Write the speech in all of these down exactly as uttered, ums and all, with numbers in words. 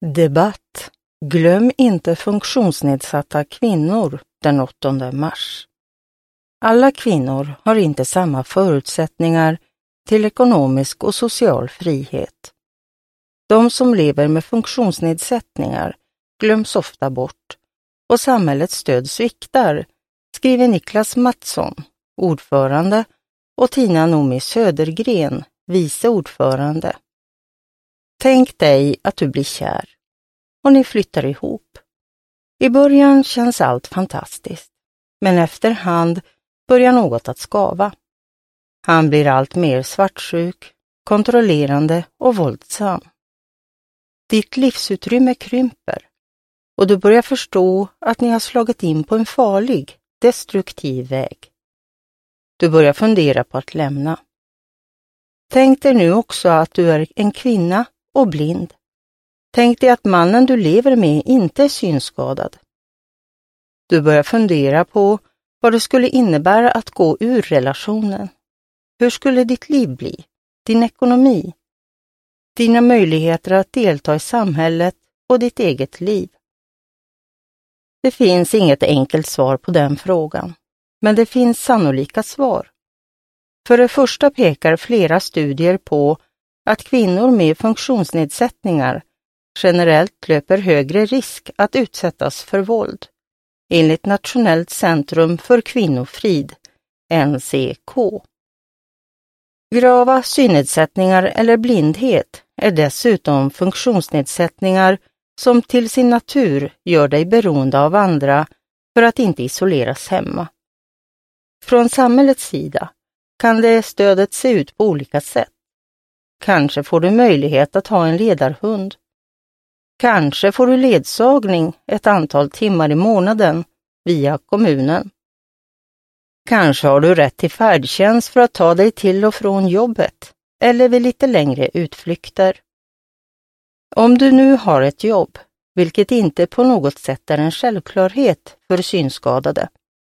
Debatt. Glöm inte funktionsnedsatta kvinnor den åttonde mars. Alla kvinnor har inte samma förutsättningar till ekonomisk och social frihet. De som lever med funktionsnedsättningar glöms ofta bort och samhällets stöd sviktar, skriver Niklas Mattsson, ordförande, och Tina Nomi Södergren, vice ordförande. Tänk dig att du blir kär och ni flyttar ihop. I början känns allt fantastiskt, men efterhand börjar något att skava. Han blir allt mer svartsjuk, kontrollerande och våldsam. Ditt livsutrymme krymper och du börjar förstå att ni har slagit in på en farlig, destruktiv väg. Du börjar fundera på att lämna. Tänk dig nu också att du är en kvinna och blind. Tänk dig att mannen du lever med inte är synskadad. Du börjar fundera på vad det skulle innebära att gå ur relationen. Hur skulle ditt liv bli? Din ekonomi? Dina möjligheter att delta i samhället och ditt eget liv? Det finns inget enkelt svar på den frågan, men det finns sannolika svar. För det första pekar flera studier på att kvinnor med funktionsnedsättningar generellt löper högre risk att utsättas för våld, enligt Nationellt centrum för kvinnofrid, N C K. Grava synnedsättningar eller blindhet är dessutom funktionsnedsättningar som till sin natur gör dig beroende av andra för att inte isoleras hemma. Från samhällets sida kan det stödet se ut på olika sätt. Kanske får du möjlighet att ha en ledarhund. Kanske får du ledsagning ett antal timmar i månaden via kommunen. Kanske har du rätt till färdtjänst för att ta dig till och från jobbet eller vid lite längre utflykter. Om du nu har ett jobb, vilket inte på något sätt är en självklarhet för synskadade.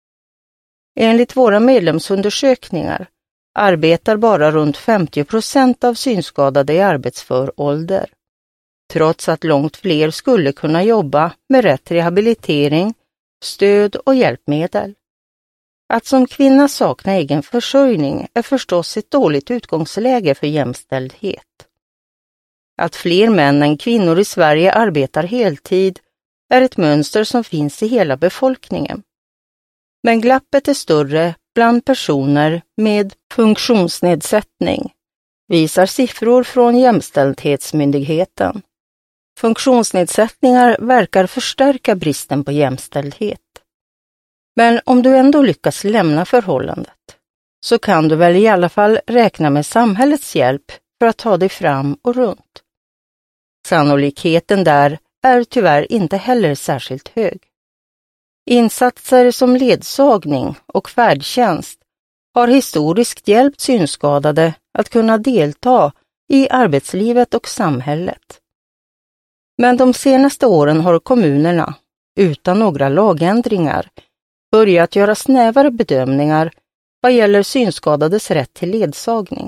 Enligt våra medlemsundersökningar arbetar bara runt femtio procent av synskadade i arbetsför ålder, trots att långt fler skulle kunna jobba med rätt rehabilitering, stöd och hjälpmedel. Att som kvinna sakna egen försörjning är förstås ett dåligt utgångsläge för jämställdhet. Att fler män än kvinnor i Sverige arbetar heltid är ett mönster som finns i hela befolkningen. Men glappet är större bland personer med funktionsnedsättning, visar siffror från Jämställdhetsmyndigheten. Funktionsnedsättningar verkar förstärka bristen på jämställdhet. Men om du ändå lyckas lämna förhållandet så kan du väl i alla fall räkna med samhällets hjälp för att ta dig fram och runt. Sannolikheten där är tyvärr inte heller särskilt hög. Insatser som ledsagning och färdtjänst har historiskt hjälpt synskadade att kunna delta i arbetslivet och samhället. Men de senaste åren har kommunerna, utan några lagändringar, börjat göra snävare bedömningar vad gäller synskadades rätt till ledsagning.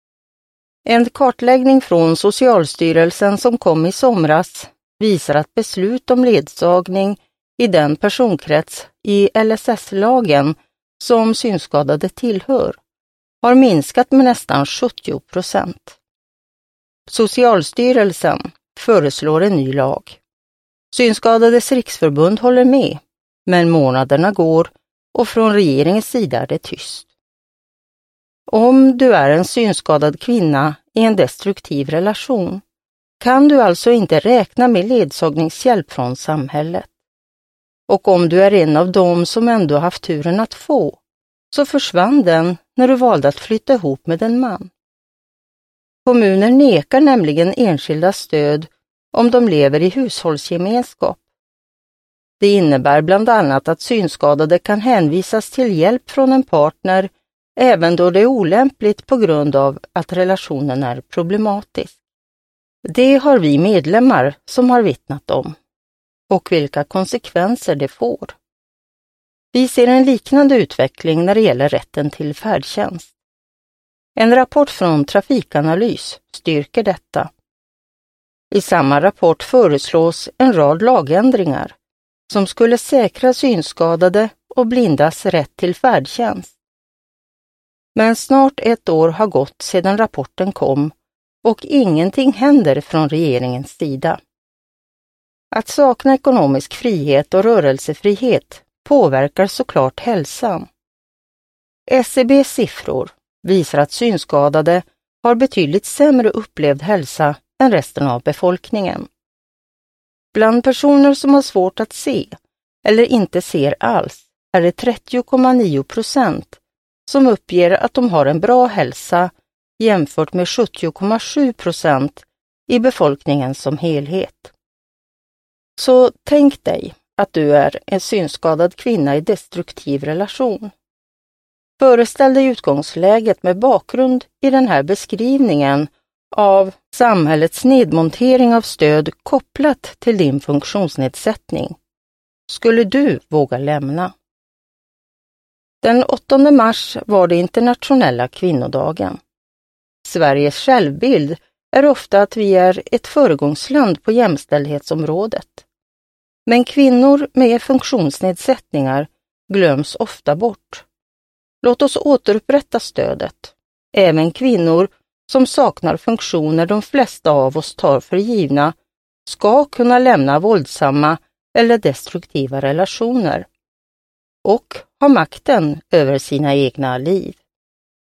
En kartläggning från Socialstyrelsen som kom i somras visar att beslut om ledsagning i den personkrets i L S S-lagen som synskadade tillhör har minskat med nästan sjuttio procent. Socialstyrelsen föreslår en ny lag. Synskadades riksförbund håller med, men månaderna går och från regeringens sida är det tyst. Om du är en synskadad kvinna i en destruktiv relation kan du alltså inte räkna med ledsagningshjälp från samhället. Och om du är en av dem som ändå haft turen att få, så försvann den när du valde att flytta ihop med en man. Kommuner nekar nämligen enskilda stöd om de lever i hushållsgemenskap. Det innebär bland annat att synskadade kan hänvisas till hjälp från en partner även då det är olämpligt på grund av att relationen är problematisk. Det har vi medlemmar som har vittnat om och vilka konsekvenser det får. Vi ser en liknande utveckling när det gäller rätten till färdtjänst. En rapport från Trafikanalys styrker detta. I samma rapport föreslås en rad lagändringar som skulle säkra synskadade och blindas rätt till färdtjänst. Men snart ett år har gått sedan rapporten kom och ingenting händer från regeringens sida. Att sakna ekonomisk frihet och rörelsefrihet påverkar såklart hälsan. S C B:s siffror visar att synskadade har betydligt sämre upplevd hälsa än resten av befolkningen. Bland personer som har svårt att se eller inte ser alls är det trettio komma nio procent som uppger att de har en bra hälsa jämfört med sjuttio komma sju procent i befolkningen som helhet. Så tänk dig att du är en synskadad kvinna i destruktiv relation. Föreställ dig utgångsläget med bakgrund i den här beskrivningen av samhällets nedmontering av stöd kopplat till din funktionsnedsättning. Skulle du våga lämna? Den åttonde mars var det internationella kvinnodagen. Sveriges självbild är ofta att vi är ett föregångsland på jämställdhetsområdet. Men kvinnor med funktionsnedsättningar glöms ofta bort. Låt oss återupprätta stödet. Även kvinnor som saknar funktioner de flesta av oss tar för givna ska kunna lämna våldsamma eller destruktiva relationer och ha makten över sina egna liv.